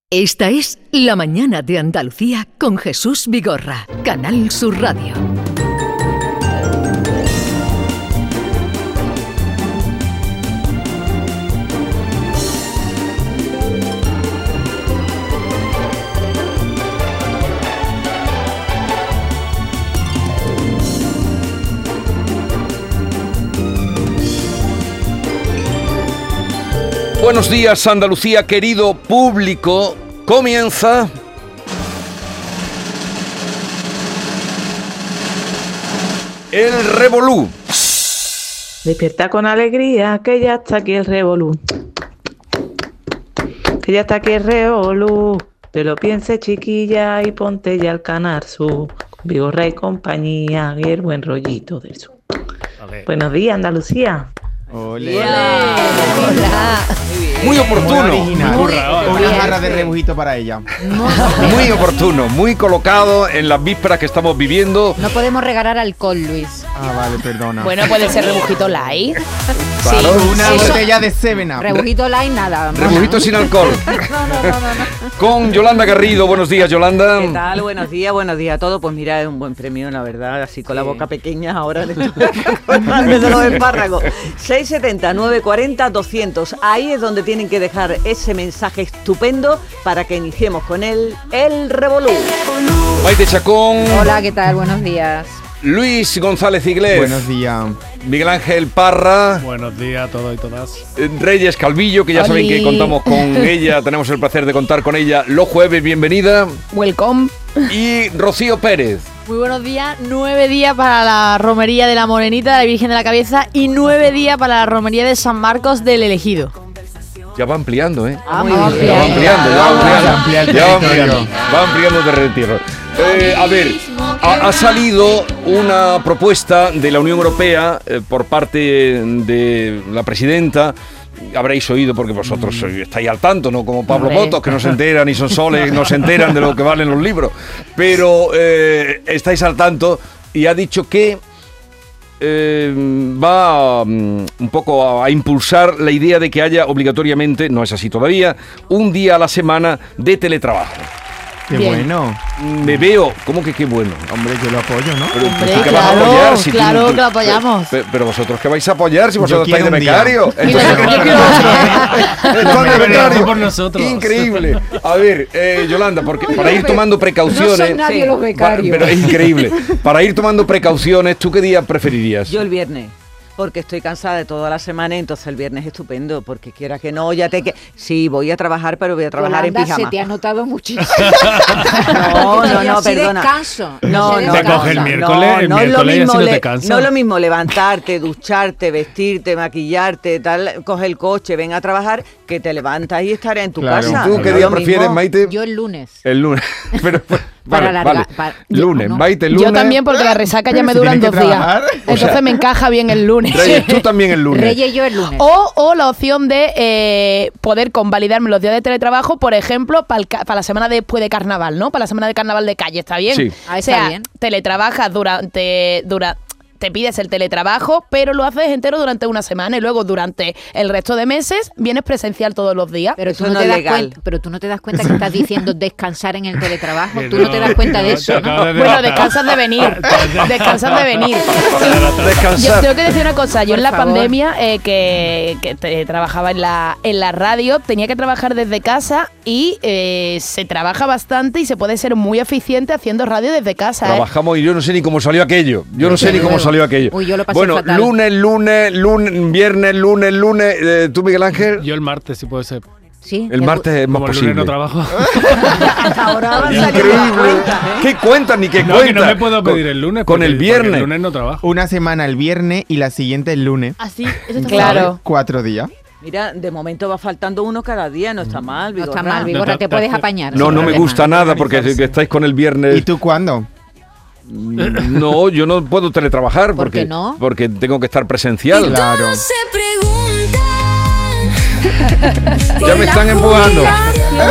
Esta es La Mañana de Andalucía con Jesús Vigorra, Canal Sur Radio. Buenos días, Andalucía, querido público. Comienza el Revolú. Despierta con alegría, que ya está aquí el Revolú. Que ya está aquí el Revolú. Te lo pienses, chiquilla, y ponte ya al Canal Sur. Con Vigorra y compañía, y el buen rollito del sur. Buenos días, Andalucía. Hola. Hola. Muy oportuno. Muy original. Una jarra de rebujito para ella. Muy oportuno, muy colocado en las vísperas que estamos viviendo. No podemos regalar alcohol, Luis. Ah, vale, perdona. Bueno, puede ser rebujito light. Claro. Una botella de 7-Up. Rebujito light, nada. Rebujito sin alcohol. No. Con Yolanda Garrido. Buenos días, Yolanda. ¿Qué tal? Buenos días a todos. Pues mira, es un buen premio, la verdad. Así con la boca pequeña ahora de los espárragos. 670 940 200. Ahí es donde tienen que dejar ese mensaje estupendo para que iniciemos con el Revolú. Maite Chacón. Hola, ¿qué tal? Buenos días. Luis González Iglés. Buenos días. Miguel Ángel Parra. Buenos días a todos y todas. Reyes Calvillo, que ya ¡Oli! saben que contamos con ella, tenemos el placer de contar con ella los jueves, bienvenida. Welcome. Y Rocío Pérez. Muy buenos días, 9 días para la romería de la Morenita, de la Virgen de la Cabeza, y 9 días para la romería de San Marcos del Elegido. Ya va ampliando, ¿eh? Muy Ya va bien. ampliando. Va ampliando terreno. A ver, ha salido una propuesta de la Unión Europea por parte de la presidenta. Habréis oído porque vosotros estáis al tanto, no como Pablo Botos, que no se enteran y son soles, no se enteran de lo que valen los libros. Pero estáis al tanto y ha dicho que va un poco a impulsar la idea de que haya obligatoriamente, no es así todavía, un día a la semana de teletrabajo. Qué Bien. bueno. Me veo, ¿cómo que qué bueno? Hombre, yo lo apoyo, ¿no? Pero, Hombre, ¿tú qué vas a claro, apoyar? Si claro que lo apoyamos. Pero vosotros, ¿qué vais a apoyar si vosotros Yo estáis de quiero un día. becario? Yo quiero Están de becario. por nosotros. Increíble. A ver, Yolanda, porque para ir tomando precauciones... No son nadie los becarios. Pero es increíble. Para ir tomando precauciones, ¿tú qué día preferirías? Yo el viernes. Porque estoy cansada de toda la semana, entonces el viernes es estupendo, porque quiera que no, sí, voy a trabajar, pero voy a trabajar Yolanda, en pijama. se te ha notado muchísimo. No, Sí, perdona. descanso. No, se no, Te descansa. coge el miércoles, el no es lo miércoles y mismo, así no te cansas. no es lo mismo levantarte, ducharte, vestirte, maquillarte, tal, coge el coche, ven a trabajar, que te levantas y estar en tu Claro. casa. ¿Tú qué No día es lo prefieres, mismo. Maite? Yo el lunes. El lunes. Pero, Para vale, alargar- vale. yo Lunes, no. Maite, lunes. Yo también, porque la resaca ya me Si duran tienes 2 que días. trabajar, Entonces me encaja bien el lunes. Reyes, tú también el lunes. Reyes y yo el lunes. O la opción de poder convalidarme los días de teletrabajo, por ejemplo, para la semana después de carnaval, ¿no? Para la semana de carnaval de calle, ¿está bien? Sí. Ah, O está sea, bien. teletrabajas te pides el teletrabajo, pero lo haces entero durante una semana y luego durante el resto de meses vienes presencial todos los días. Pero Eso tú no no te es das legal. cuenta, pero tú no te das cuenta que estás diciendo descansar en el teletrabajo. Que Tú no te das cuenta de te eso, ¿no? acabas de Bueno, delatar. descansas de venir. Descansas de venir. Yo Descansar. tengo que decir una cosa. Yo Por en la favor. pandemia, trabajaba en la radio, tenía que trabajar desde casa y se trabaja bastante y se puede ser muy eficiente haciendo radio desde casa. Trabajamos y yo no sé ni cómo salió aquello. Uy, yo lo pasé Bueno, fatal. lunes, viernes, lunes. ¿Tú, Miguel Ángel? Yo el martes, si puede ser. Sí, El martes es más Como el posible. lunes no trabajo. Ahora van saliendo las Increíble. cuentas, ¿eh? ¿Qué cuentan ni qué No, cuentan? que no me puedo pedir el lunes. Con porque- el porque viernes. El lunes no trabajo. Una semana el viernes y la siguiente el lunes. Así, eso está Claro. 4 días. Mira, de momento va faltando uno cada día, no está mal, No está Vigorra. mal, Vigorra, No, te puedes apañar. No, sin no me problema. gusta nada porque que estáis con el viernes. ¿Y tú cuándo? No, yo no puedo teletrabajar ¿Por porque qué no? porque tengo que estar presencial. Claro. Ya me están empujando. Así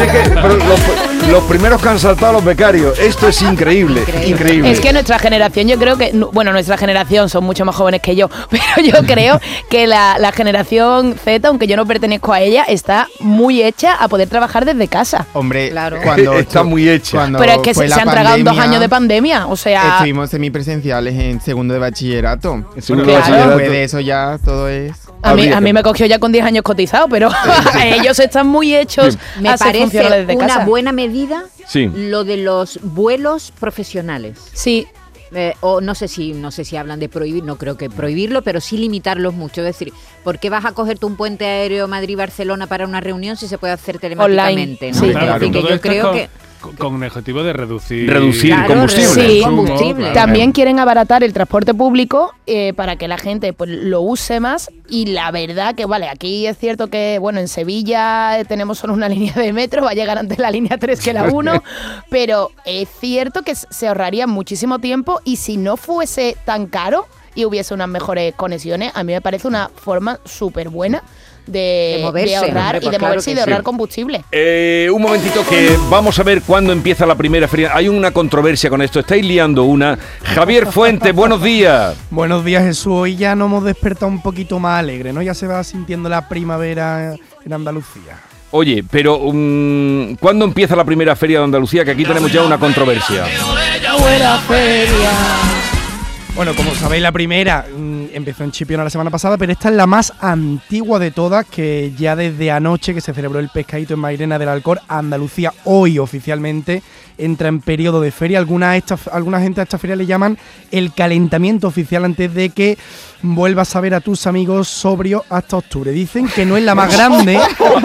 es que pero los primeros que han saltado los becarios. Esto es increíble, increíble. Es que nuestra generación, yo creo que, bueno, nuestra generación son mucho más jóvenes que yo, pero yo creo que la generación Z, aunque yo no pertenezco a ella, está muy hecha a poder trabajar desde casa. Hombre, Claro. cuando Está muy hecha. Pero es que se han tragado 2 años de pandemia, o sea... Estuvimos semipresenciales en segundo de bachillerato. Segundo de Claro. bachillerato. Después de eso ya todo es... A mí me cogió ya con 10 años cotizado, pero ellos están muy hechos Me a ser parece funcionarios desde una casa. buena medida Sí. lo de los vuelos profesionales. Sí, O no sé si hablan de prohibir, no creo que prohibirlo, pero sí limitarlos mucho. Es decir, ¿por qué vas a cogerte un puente aéreo Madrid-Barcelona para una reunión si se puede hacer telemáticamente? ¿no? Sí. Es Claro, decir, que todo yo esto creo con, que... con el objetivo de reducir Claro, combustible. reducir Sí. combustible. Claro. También quieren abaratar el transporte público para que la gente pues lo use más, y la verdad que vale, aquí es cierto que bueno, en Sevilla tenemos solo una línea de metro, va a llegar antes la línea 3 que la 1, pero es cierto que se ahorraría muchísimo tiempo, y si no fuese tan caro y hubiese unas mejores conexiones, a mí me parece una forma súper buena de moverse, ahorrar hombre, y pues de claro moverse y que de sí. ahorrar combustible. Un momentito que vamos a ver cuándo empieza la primera feria. Hay una controversia con esto, estáis liando una. Javier Fuentes, buenos días. Buenos días, Jesús. Hoy ya nos hemos despertado un poquito más alegre, ¿no? Ya se va sintiendo la primavera en Andalucía. Oye, pero ¿cuándo empieza la primera feria de Andalucía? Que aquí tenemos ya una controversia. Buena feria. Bueno, como sabéis, la primera empezó en Chipiona la semana pasada, pero esta es la más antigua de todas, que ya desde anoche que se celebró el pescadito en Mairena del Alcor, Andalucía hoy oficialmente entra en periodo de feria. Alguna gente a esta feria le llaman el calentamiento oficial antes de que vuelvas a ver a tus amigos sobrios hasta octubre. Dicen que no es la más grande,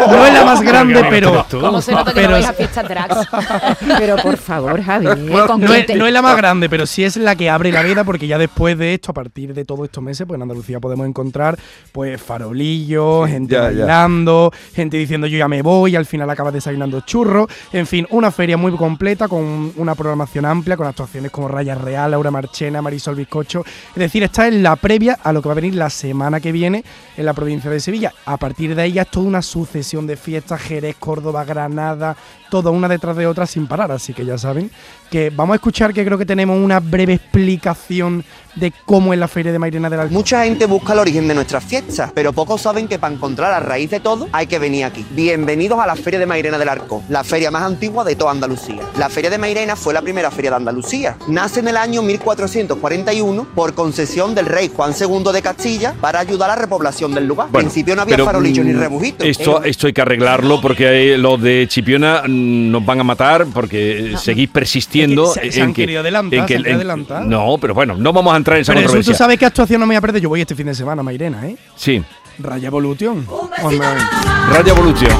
pero... ¿Cómo se nota que no vais a fiestas drags? Pero por favor, Javi, No es la más grande, pero sí es la que abre la veda, porque ya después de esto, a partir de todos estos meses, pues en Andalucía podemos encontrar pues farolillos, gente bailando, gente diciendo yo ya me voy, y al final acabas desayunando churros. En fin, una feria muy completa con una programación amplia, con actuaciones como Raya Real, Laura Marchena, Marisol Bizcocho. Es decir, esta es la previa a lo que va a venir la semana que viene en la provincia de Sevilla. A partir de ahí ya es toda una sucesión de fiestas: Jerez, Córdoba, Granada, toda una detrás de otra sin parar. Así que ya saben que vamos a escuchar, que creo que tenemos una breve explicación de cómo es la Feria de Mairena del Alcor. Mucha gente busca el origen de nuestras fiestas, pero pocos saben que para encontrar la raíz de todo hay que venir aquí. Bienvenidos a la Feria de Mairena del Alcor, la feria más antigua de toda Andalucía. La Feria de Mairena fue la primera feria de Andalucía. Nace en el año 1441 por concesión del rey Juan II de Castilla para ayudar a la repoblación del lugar. Bueno, en principio no había pero, farolillos ni rebujitos. Esto hay que arreglarlo, porque los de Chipiona nos van a matar porque seguís persistiendo Es que se han querido adelantar. No, pero bueno, no vamos a entrar en esa Pero controversia. tú sabes qué actuación no me voy a perder. Yo voy este fin de semana a Mairena, ¿eh? Sí. Raya Evolution. Hombre. Raya Evolution.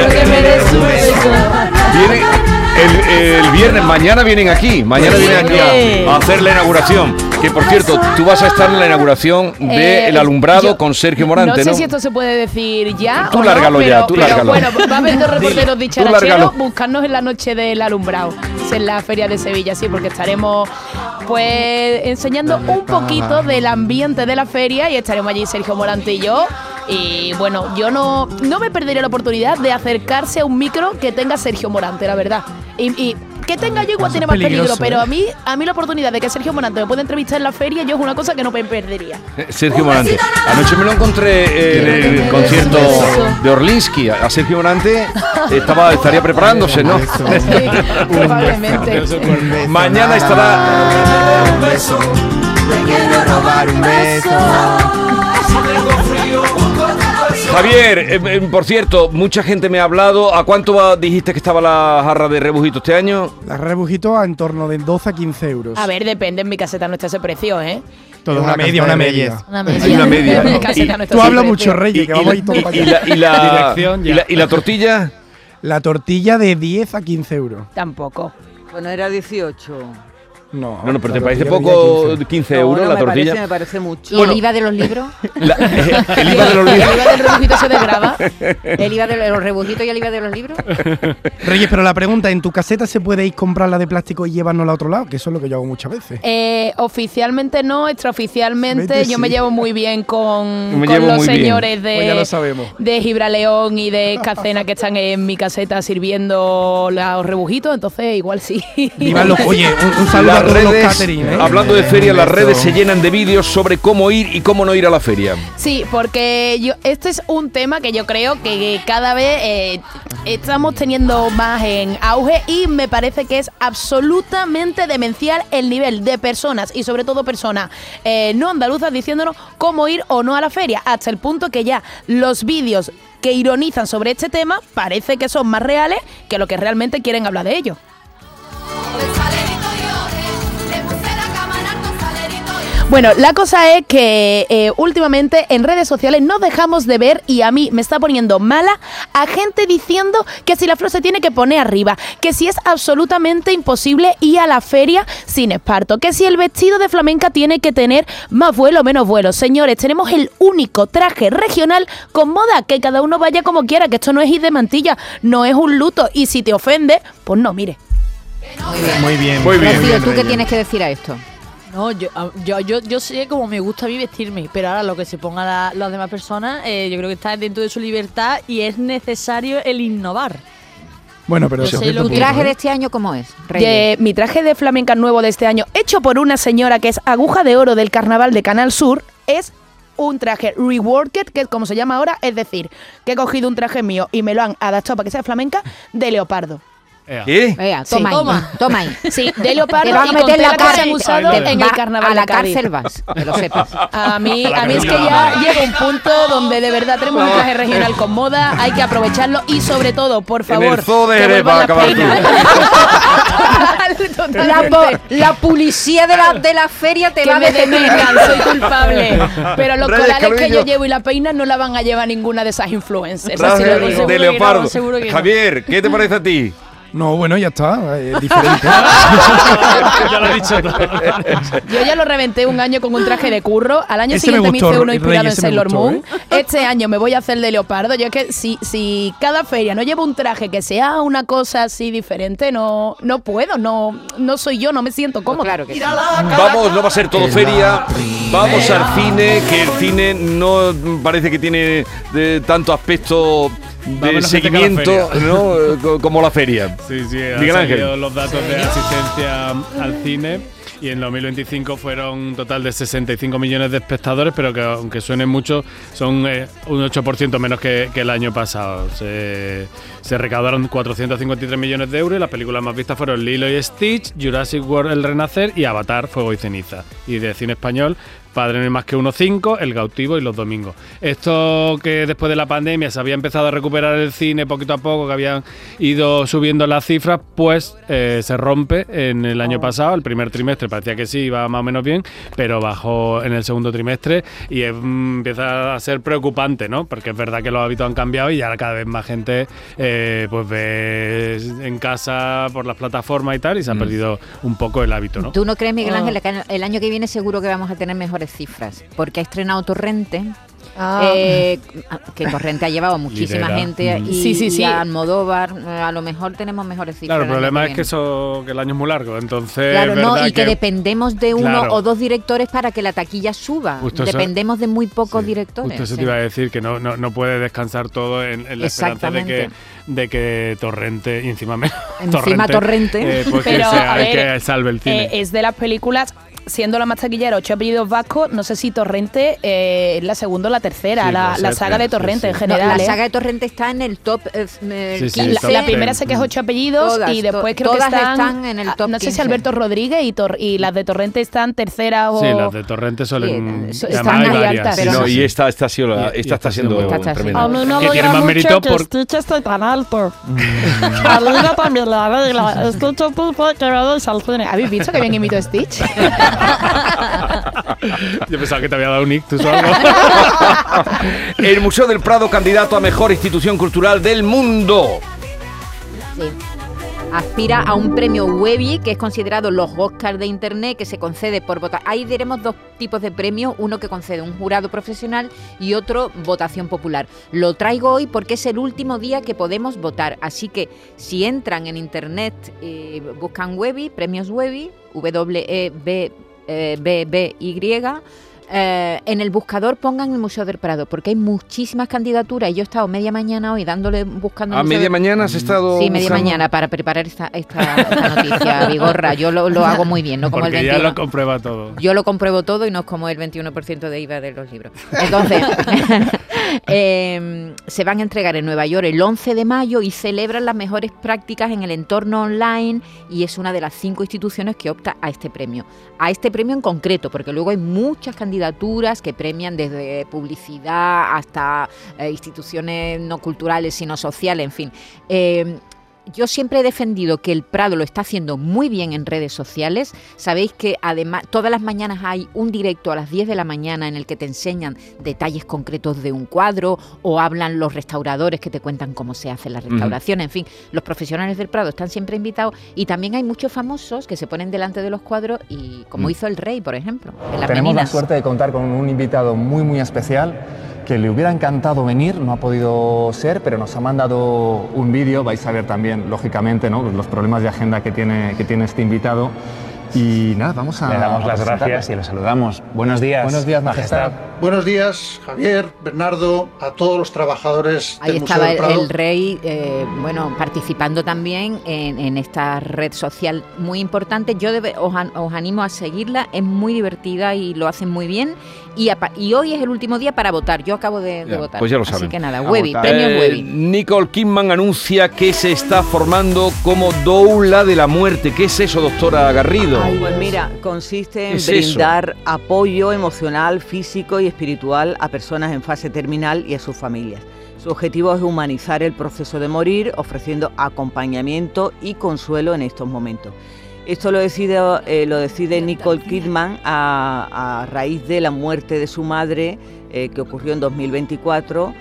El viernes, mañana vienen aquí. Mañana vienen aquí a hacer la inauguración. Que por cierto, tú vas a estar en la inauguración del alumbrado con Sergio Morante, ¿no? No sé si esto se puede decir ya. Tú o lárgalo no, ya, tú pero lárgalo. Bueno, va a haber dos reporteros lárgalo. dicharacheros, buscarnos en la noche del alumbrado. Es en la Feria de Sevilla, sí, porque estaremos pues enseñando un poquito del ambiente de la feria, y estaremos allí Sergio Morante y yo. Y bueno, yo no me perdería la oportunidad de acercarse a un micro que tenga Sergio Morante, la verdad. Y que tenga yo igual tiene más peligro, pero a mí la oportunidad de que Sergio Morante me pueda entrevistar en la feria, yo es una cosa que no me perdería. Sergio Morante. Anoche me lo encontré en el concierto de Orlinsky. A Sergio Morante estaría preparándose, ¿no? Probablemente. Mañana estará... Un beso, te quiero robar un beso. Javier, por cierto, mucha gente me ha hablado. ¿A cuánto dijiste que estaba la jarra de rebujito este año? La rebujito a en torno de 12 a 15 euros. A ver, depende, en mi caseta no está ese precio, ¿eh? Todo una media. Hay una media. En mi caseta no está Tú ese hablas precio. mucho, Reyes, que vamos a ir todo para allá. ¿Y la tortilla? La tortilla de 10 a 15 euros. Tampoco. Bueno, era 18. No, pero ¿te parece poco 15 euros la tortilla? Me parece mucho. ¿Y el IVA de los libros? El IVA de los libros. ¿El IVA del rebujito se desgrava? ¿El IVA de los rebujitos y el IVA de los libros? Reyes, pero la pregunta, ¿en tu caseta se puede ir comprar la de plástico y llevárnosla a otro lado? Que eso es lo que yo hago muchas veces. Oficialmente no, extraoficialmente Vete, yo sí. me llevo muy bien con Me llevo los muy bien. señores Pues ya lo sabemos. de Gibraleón y de Escacena que están en mi caseta sirviendo los rebujitos, entonces igual sí. Oye, un saludo a Las todos los redes, catering, ¿eh? hablando de feria, las redes se llenan de vídeos sobre cómo ir y cómo no ir a la feria. Sí, porque este es un tema que yo creo que cada vez estamos teniendo más en auge y me parece que es absolutamente demencial el nivel de personas y sobre todo personas no andaluzas diciéndonos cómo ir o no a la feria, hasta el punto que ya los vídeos que ironizan sobre este tema parece que son más reales que lo que realmente quieren hablar de ello. Bueno, la cosa es que últimamente en redes sociales no dejamos de ver, y a mí me está poniendo mala, a gente diciendo que si la flor se tiene que poner arriba, que si es absolutamente imposible ir a la feria sin esparto, que si el vestido de flamenca tiene que tener más vuelo o menos vuelo. Señores, tenemos el único traje regional con moda, que cada uno vaya como quiera, que esto no es ir de mantilla, no es un luto, y si te ofende, pues no, mire. Muy bien. Rocío, ¿tú qué tienes que decir a esto? No, yo sé cómo me gusta a mí vestirme, pero ahora lo que se pongan las demás personas, yo creo que está dentro de su libertad y es necesario el innovar. Bueno, pero ¿Tu traje de este año cómo es, Reyes? Mi traje de flamenca nuevo de este año, hecho por una señora que es aguja de oro del carnaval de Canal Sur, es un traje reworked, que es como se llama ahora, es decir, que he cogido un traje mío y me lo han adaptado para que sea flamenca, de leopardo. ¿Qué? Vea, Sí, toma ahí. Sí, de leopardo Te van a y meter con en la tela que se han cárcel. usado en el carnaval a la de Cádiz. cárcel vas, que lo sepas. A mí es que ya llega un punto donde de verdad tenemos un traje regional con moda, hay que aprovecharlo y sobre todo, por favor, En el zoo de que Jerez vuelvan va a acabar las peinas. Totalmente. La policía de la feria te Que va a me detener. detengan, soy culpable. Pero los Reyes colales que Calvillo. yo llevo y la peina no la van a llevar ninguna de esas influencers. Traje Así lo digo. de leopardo. seguro que no. Javier, ¿qué te parece a ti? No, bueno, ya está, es diferente. Ya lo he dicho todo. Yo ya lo reventé un año con un traje de curro. Al año Ese me siguiente me gustó, hice uno inspirado Reyes, en ese me Sailor gustó, Moon. Este año me voy a hacer de leopardo. Yo es que si cada feria no llevo un traje que sea una cosa así diferente, no puedo, no soy yo, no me siento cómoda. Claro que sí. Vamos, no va a ser todo feria. Vamos al cine, que el cine no parece que tiene tanto aspecto Va de menos gente que a la seguimiento, feria. ¿no? Como la feria. Sí, han Miguel Ángel. salido los datos de asistencia al cine y en 2025 fueron un total de 65 millones de espectadores, pero que aunque suenen mucho, son un 8% menos que el año pasado. Se recaudaron 453 millones de euros y las películas más vistas fueron Lilo y Stitch, Jurassic World El Renacer y Avatar Fuego y Ceniza. Y de cine español, Padre no hay más que uno 5, El Cautivo y Los Domingos. Esto que después de la pandemia se había empezado a recuperar el cine poquito a poco, que habían ido subiendo las cifras, pues se rompe en el año pasado. El primer trimestre parecía que sí, iba más o menos bien, pero bajó en el segundo trimestre y empieza a ser preocupante, ¿no? Porque es verdad que los hábitos han cambiado y ya cada vez más gente pues ve en casa por las plataformas y tal, y se ha perdido un poco el hábito, ¿no? ¿Tú no crees, Miguel Ángel, que el año que viene seguro que vamos a tener mejores cifras? Porque ha estrenado Torrente. Que Torrente ha llevado a muchísima Lidera. gente y a Almodóvar, a lo mejor tenemos mejores cifras. Claro, el problema es que que el año es muy largo, entonces claro, es verdad y que dependemos de uno o dos directores para que la taquilla suba. Justo dependemos de muy pocos directores. Justo eso te iba a decir, que no puede descansar todo en la esperanza de que Torrente, y encima Torrente pues pero, que salve el cine. Es de las películas, siendo la más taquillera, 8 apellidos vascos, no sé si Torrente es la segunda o la tercera, la saga de Torrente en general. No, la saga de Torrente está en el top 15. La primera sé que es 8 apellidos y después creo que están en el top no sé 15. si Alberto Rodríguez y las de Torrente están tercera o... Sí, las de Torrente suelen... están muy altas. No, y esta está siendo tremenda. A mí no que me tiene da más mucho mérito que por... Stitch esté tan alto. A Lilo también la arregla. Stitch dice que vayáis al cine. ¿Habéis visto que bien imito a Stitch? Yo pensaba que te había dado un ictus o algo. El Museo del Prado, candidato a mejor institución cultural del mundo. Sí. aspira a un premio Webby, que es considerado los Oscars de Internet, que se concede por votación. Ahí diremos dos tipos de premios, uno que concede un jurado profesional y otro votación popular. Lo traigo hoy porque es el último día que podemos votar, así que si entran en Internet, buscan Webby, premios Webby, W-E-B-B-Y, en el buscador pongan el Museo del Prado, porque hay muchísimas candidaturas y yo he estado media mañana hoy buscando... ¿A media mañana has estado Sí, media buscando? mañana para preparar esta noticia, Vigorra. Yo lo hago muy bien, no como Porque el 21%. ya lo comprueba todo. Yo lo compruebo todo y no es como el 21% de IVA de los libros. Entonces, se van a entregar en Nueva York el 11 de mayo y celebran las mejores prácticas en el entorno online y es una de las 5 instituciones que opta a este premio. A este premio en concreto, porque luego hay muchas candidaturas que premian desde publicidad hasta instituciones no culturales, sino sociales, en fin. Yo siempre he defendido que el Prado lo está haciendo muy bien en redes sociales. Sabéis que además todas las mañanas hay un directo a las 10 de la mañana en el que te enseñan detalles concretos de un cuadro o hablan los restauradores que te cuentan cómo se hace la restauración. En fin, los profesionales del Prado están siempre invitados y también hay muchos famosos que se ponen delante de los cuadros y como hizo el Rey, por ejemplo, en las Tenemos Meninas. la suerte de contar con un invitado muy, muy especial que le hubiera encantado venir, no ha podido ser, pero nos ha mandado un vídeo, vais a ver también, lógicamente, ¿no?, los problemas de agenda que tiene este invitado. Y nada, vamos a... Le damos las presentarlo. gracias y le saludamos. Buenos días. Buenos días, Majestad. Buenos días, Javier, Bernardo, a todos los trabajadores Ahí del Museo estaba del Prado. el Rey, participando también en esta red social muy importante. Yo os animo a seguirla, es muy divertida y lo hacen muy bien. Y hoy es el último día para votar. Yo acabo de votar. Pues ya lo saben. Así que nada, Webby, premios Webby. Nicole Kidman anuncia que se está formando como doula de la muerte. ¿Qué es eso, doctora Garrido? Pues mira, consiste en ¿Qué es eso? brindar apoyo emocional, físico y espiritual a personas en fase terminal y a sus familias. Su objetivo es humanizar el proceso de morir, ofreciendo acompañamiento y consuelo en estos momentos. Esto lo decide Nicole Kidman a raíz de la muerte de su madre, que ocurrió en 2024,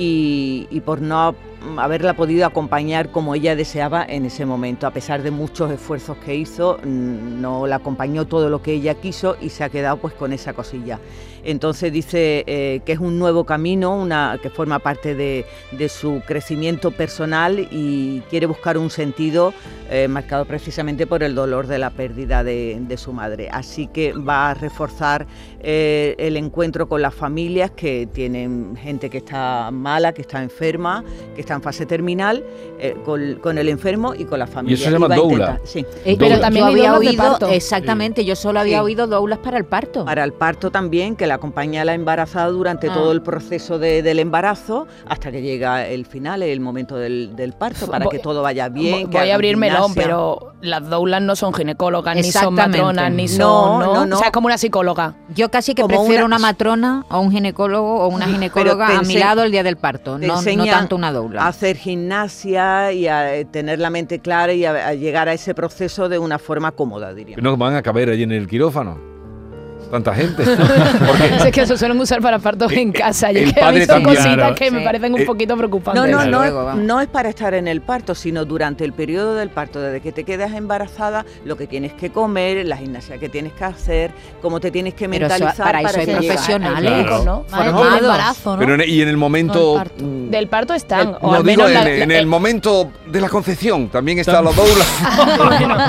y por no haberla podido acompañar como ella deseaba en ese momento. A pesar de muchos esfuerzos que hizo, no la acompañó todo lo que ella quiso y se ha quedado pues con esa cosilla. Entonces dice que es un nuevo camino, que forma parte de su crecimiento personal y quiere buscar un sentido marcado precisamente por el dolor de la pérdida de su madre. Así que va a reforzar el encuentro con las familias que tienen gente que está mala, que está enferma, que está en fase terminal, con el enfermo y con la familia. Y eso se llama doula. Sí. Pero también hay había doulas de oído, parto. exactamente, yo solo había oído doulas para el parto. Para el parto también, que la acompaña a la embarazada durante todo el proceso del embarazo hasta que llega el final, el momento del parto, para que todo vaya bien. Voy a abrir melón, pero las doulas no son ginecólogas, ni son matronas, ni son... No. O sea, es como una psicóloga. Yo casi que Como prefiero una matrona o un ginecólogo o una ginecóloga Pero a mi lado el día del parto, te no enseña tanto una doula. a hacer gimnasia y a tener la mente clara y a llegar a ese proceso de una forma cómoda, diría. No van a caber allí en el quirófano. Tanta gente. Es que se suelen usar para partos en casa. Yo el que he padre visto también. cositas Claro. que me parecen un poquito preocupantes. No es para estar en el parto, sino durante el periodo del parto, desde que te quedas embarazada, lo que tienes que comer, la gimnasia que tienes que hacer, cómo te tienes que Pero mentalizar para eso hay que llegue. profesionales, Claro. ¿no? Madre, el embarazo, ¿no? Pero y en el momento... Del parto están. O No, al digo, menos en el momento de la concepción también está la doula.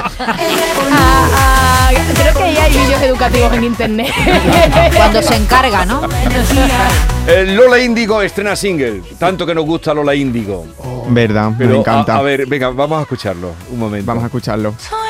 creo que ahí hay vídeos educativos en internet. Cuando se encarga, ¿no? Lola Índigo estrena single. Tanto que nos gusta Lola Índigo. Verdad, Pero, me encanta. A ver, venga, vamos a escucharlo un momento. Vamos a escucharlo.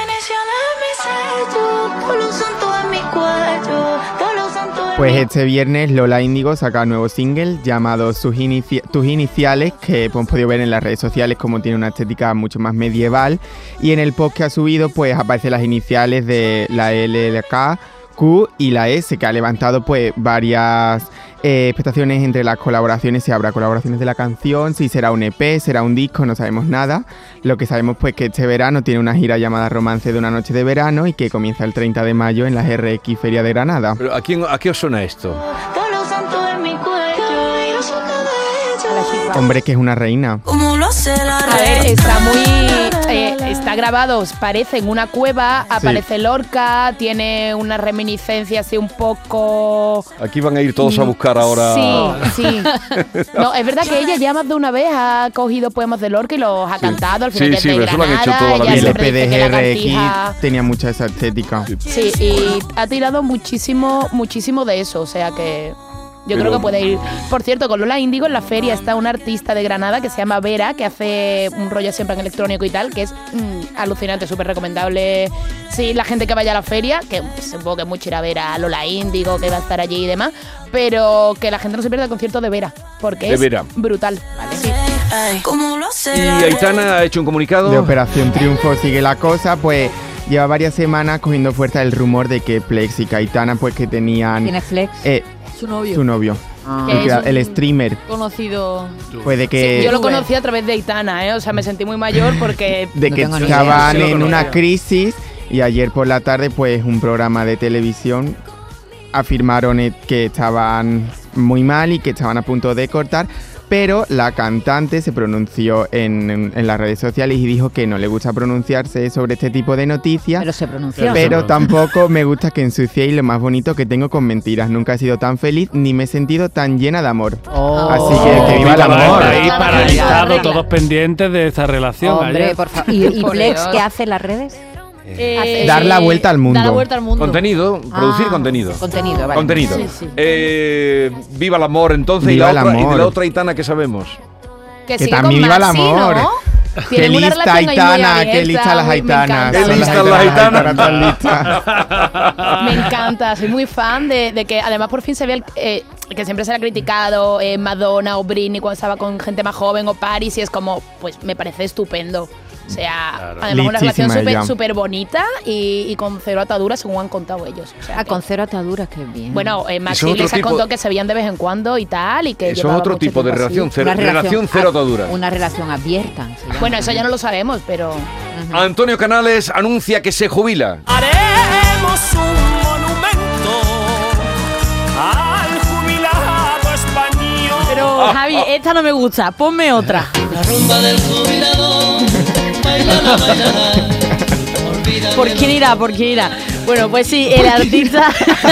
Pues este viernes Lola Índigo saca un nuevo single llamado Tus Iniciales, que hemos podido ver en las redes sociales como tiene una estética mucho más medieval, y en el post que ha subido pues aparecen las iniciales de la LLK, Q y la S, que ha levantado pues varias expectaciones entre las colaboraciones. Si habrá colaboraciones de la canción, si será un EP, será un disco, no sabemos nada. Lo que sabemos pues que este verano tiene una gira llamada Romance de una noche de verano y que comienza el 30 de mayo en la RX Feria de Granada. Pero ¿a qué os suena esto? Hombre, que es una reina. A ver, está está grabado, parece en una cueva, aparece Lorca, tiene una reminiscencia así un poco... Aquí van a ir todos a buscar ahora... Sí. No, es verdad que ella ya más de una vez ha cogido poemas de Lorca y los ha cantado al final de pero eso lo han hecho toda la vida. El PDGRX tenía mucha esa estética. Sí, y ha tirado muchísimo de eso, o sea que... Yo creo que puede ir. Por cierto, con Lola Índigo en la feria está una artista de Granada que se llama Vera, que hace un rollo siempre en electrónico y tal, que es alucinante, súper recomendable. Sí, la gente que vaya a la feria, que supongo que mucho irá a ver a Lola Índigo, que va a estar allí y demás, pero que la gente no se pierda el concierto de Vera, porque es brutal. Vale, sí. Y Aitana ha hecho un comunicado. De Operación Triunfo sigue la cosa, pues... Lleva varias semanas cogiendo fuerza el rumor de que Flex y Aitana pues que tenían... ¿Quién es Flex? Su novio. Su novio. El streamer. Conocido. Puede que... Sí, yo lo conocí a través de Aitana, o sea, me sentí muy mayor porque... De que estaban en una crisis y ayer por la tarde pues un programa de televisión afirmaron que estaban muy mal y que estaban a punto de cortar. Pero la cantante se pronunció en las redes sociales y dijo que no le gusta pronunciarse sobre este tipo de noticias. Pero se pronunció. Pero tampoco me gusta que ensuciéis lo más bonito que tengo con mentiras. Nunca he sido tan feliz ni me he sentido tan llena de amor. Así que viva el amor. Ahí paralizado, todos pendientes de esta relación. Hombre, por favor. ¿Y Flex qué hace en las redes? Dar la vuelta al mundo. Dar la vuelta al mundo. Contenido, producir contenido. Contenido, vale. Contenido. Sí. Viva el amor, entonces. Viva y la el amor. de la otra Aitana, ¿qué sabemos? Que también viva el amor. ¿no? Qué lista Aitana, qué lista las Aitanas. Qué lista las Aitanas. Me encanta, soy muy fan de que además por fin se ve que siempre se le ha criticado Madonna o Britney cuando estaba con gente más joven o Paris y es como, pues me parece estupendo. O sea, además una relación súper bonita y con cero ataduras, según han contado ellos. O sea, con cero ataduras, qué bien. Bueno, Maxi les ha contado que se veían de vez en cuando y tal. Y que eso es otro tipo de relación, relación cero ataduras. Una relación abierta. Bueno, eso ya no lo sabemos, pero... Antonio Canales anuncia que se jubila. Haremos un monumento al jubilado español. Pero, Javi, esta no me gusta, ponme otra. La rumba del jubilado. ¿Por quién irá? Bueno, pues sí, el artista...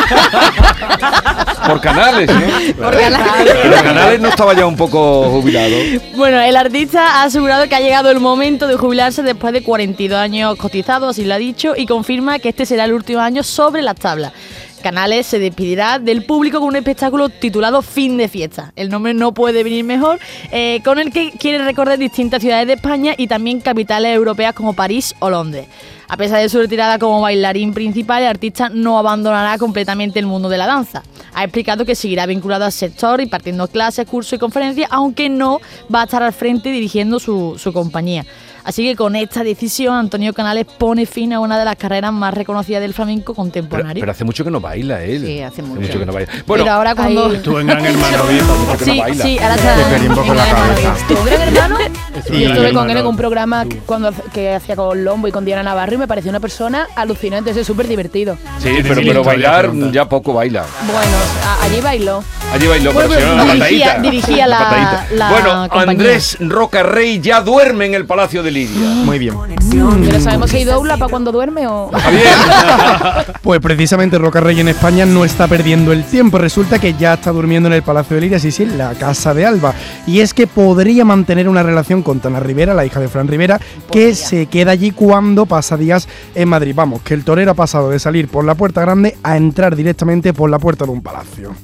Por Canales, ¿no? Por Canales. Pero Canales no estaba ya un poco jubilado. Bueno, el artista ha asegurado que ha llegado el momento de jubilarse después de 42 años cotizados, así lo ha dicho, y confirma que este será el último año sobre las tablas. Canales se despedirá del público con un espectáculo titulado Fin de Fiesta. El nombre no puede venir mejor, con el que quiere recorrer distintas ciudades de España y también capitales europeas como París o Londres. A pesar de su retirada como bailarín principal, el artista no abandonará completamente el mundo de la danza. Ha explicado que seguirá vinculado al sector, impartiendo clases, cursos y conferencias, aunque no va a estar al frente dirigiendo su compañía. Así que con esta decisión, Antonio Canales pone fin a una de las carreras más reconocidas del flamenco contemporáneo. Pero hace mucho que no baila él. Sí, hace mucho que no baila. Bueno, pero ahora cuando... Estuvo en Gran Hermano. porque no baila. Sí, ahora está perdí un poco la cabeza. ¿Estuvo en Gran Hermano? Sí. Yo estuve con él en un programa que hacía con Lombo y con Diana Navarro y me pareció una persona alucinante, es súper divertido. Sí, pero bailar ya poco baila. Bueno, allí bailó. Pero dirigía la bueno, compañía. Andrés Rocarrey ya duerme en el Palacio de Liria. Muy bien. ¿Pero sabemos si hay doula para cuando duerme o...? Pues precisamente Rocarrey en España no está perdiendo el tiempo. Resulta que ya está durmiendo en el Palacio de Liria, sí, en la Casa de Alba. Y es que podría mantener una relación con Tana Rivera, la hija de Fran Rivera, que se queda allí cuando pasa días en Madrid. Vamos, que el torero ha pasado de salir por la puerta grande a entrar directamente por la puerta de un palacio.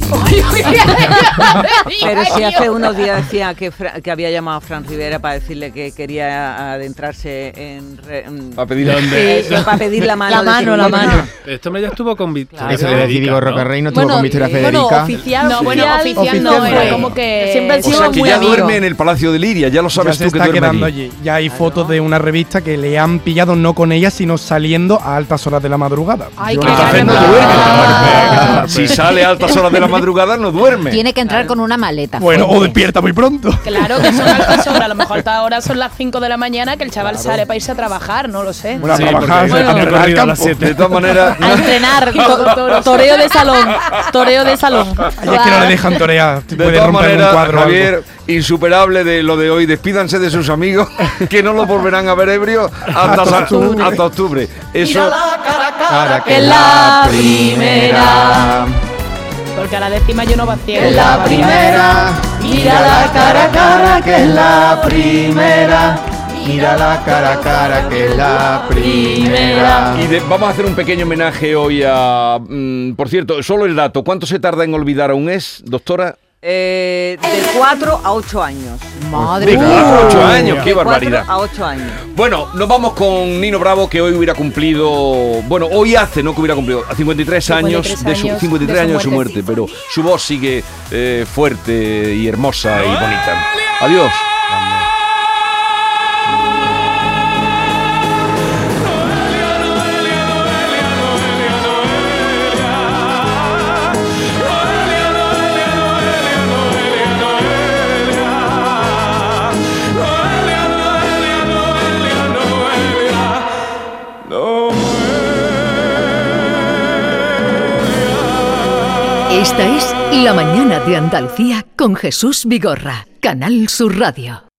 Pero si hace unos días decía que había llamado a Fran Rivera para decirle que quería adentrarse para pedir la mano. La mano. Esto me ya estuvo con Victoria. Eso le decía Diego Rocarrey, no estuvo con Victoria Federica. Oficial no, era como que... Siempre han O sido sea, que muy ya amigos. duerme en el Palacio de Liria, ya lo sabes Ya tú se que está duerme quedando allí. allí. Ya hay fotos de una revista que le han pillado no con ella, sino saliendo a altas horas de la madrugada. Ay, Yo qué no- Entonces no ganas. duerme. Si sale a altas horas de la madrugada, madrugada no duerme. Tiene que entrar con una maleta. Bueno, fuerte. o despierta muy pronto. Claro, que son altas horas. A lo mejor altas horas son las 5 de la mañana que el chaval sale para irse a trabajar, no lo sé. Bueno, Sí, a trabajar, porque a tiene entrenar al corrido a las campo. 7. De todas maneras, A entrenar, toreo de salón. Toreo de salón. Ay, es que no le dejan torear. de Puede todas romper un maneras, cuadro o algo. Javier, insuperable de lo de hoy. Despídanse de sus amigos, que no lo volverán a ver ebrio hasta octubre. Eso. Cara que es la primera. Porque a la 10ª yo no vacío. Es la primera. Mira la cara a cara que es la primera. Mira la cara a cara que es la primera. Y vamos a hacer un pequeño homenaje hoy a... por cierto, solo el dato. ¿Cuánto se tarda en olvidar a un ex, doctora? De 4 a 8 años. Madre De mía. 4 a 8 años, qué De 4 barbaridad. a 8 años. Bueno, nos vamos con Nino Bravo, que hoy hubiera cumplido... Bueno, hoy hace, no que hubiera cumplido, a 53 años de su 53 años de su muerte, pero su voz sigue fuerte y hermosa y bonita. Adiós. Esta es La Mañana de Andalucía con Jesús Vigorra, Canal Sur Radio.